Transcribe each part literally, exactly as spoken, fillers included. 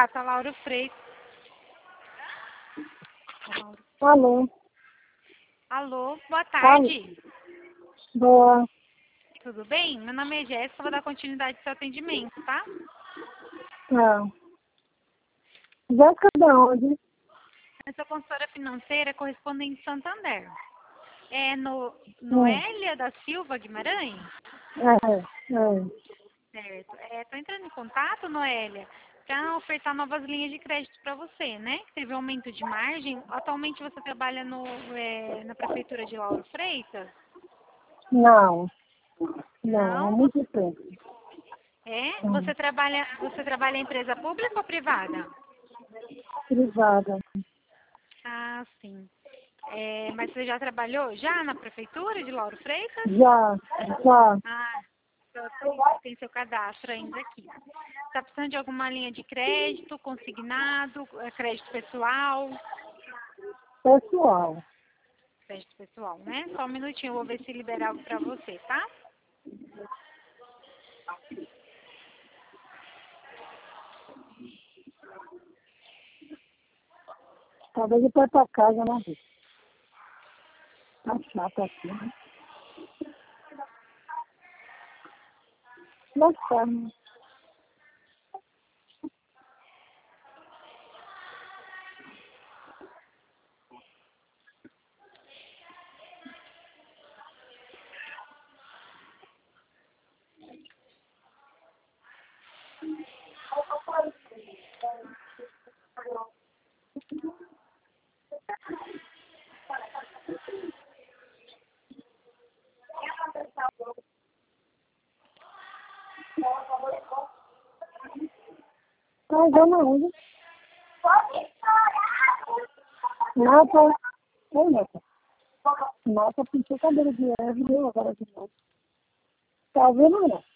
Gata, Lauro Freitas. Alô. Alô, boa tarde. Boa. Tudo bem? Meu nome é Jéssica, vou dar continuidade ao seu atendimento, tá? Ah. Jéssica de onde? Eu sou consultora financeira correspondente Santander. É no Hum. Noélia da Silva Guimarães? É, é. Certo. Estou entrando em contato, Noélia, para ofertar novas linhas de crédito para você, né? Teve um aumento de margem. Atualmente você trabalha no, é, na prefeitura de Lauro Freitas? Não. Não, há Não? muito tempo. É? Hum. Você trabalha, você trabalha em empresa pública ou privada? Privada. Ah, sim. É, mas você já trabalhou já na prefeitura de Lauro Freitas? Já, já. Ah, só tem, tem seu cadastro ainda aqui. Está precisando de alguma linha de crédito, consignado, eh, crédito pessoal? Pessoal. Crédito pessoal, né? Só um minutinho, eu vou ver se libera algo para você, tá? Talvez eu para pra casa, né? Tá chato aqui, né? Mas tá, né? Tá dando onde? Nossa. Oi, Nossa. Nossa, pintou o cabelo de Eve, deu agora de novo. Tá vendo, não?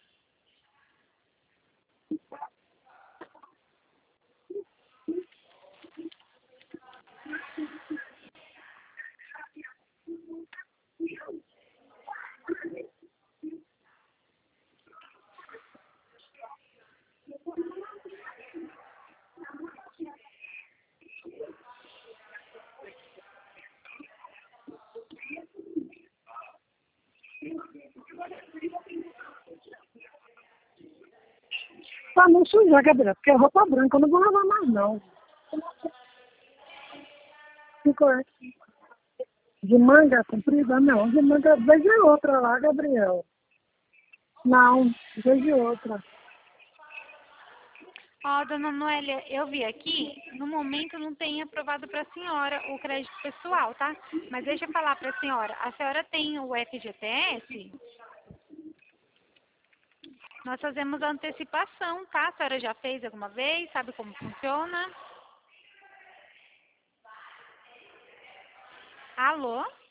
Pra não sujar, Gabriel, porque é roupa branca, eu não vou lavar mais, não. Ficou é. De manga comprida? Não, de manga, veja outra lá, Gabriel. Não, veja outra. Ó, dona Noélia, eu vi aqui, no momento não tem aprovado para a senhora o crédito pessoal, tá? Mas deixa eu falar para a senhora, a senhora tem o F G T S? Nós fazemos a antecipação, tá? A senhora já fez alguma vez? Sabe como funciona? Alô?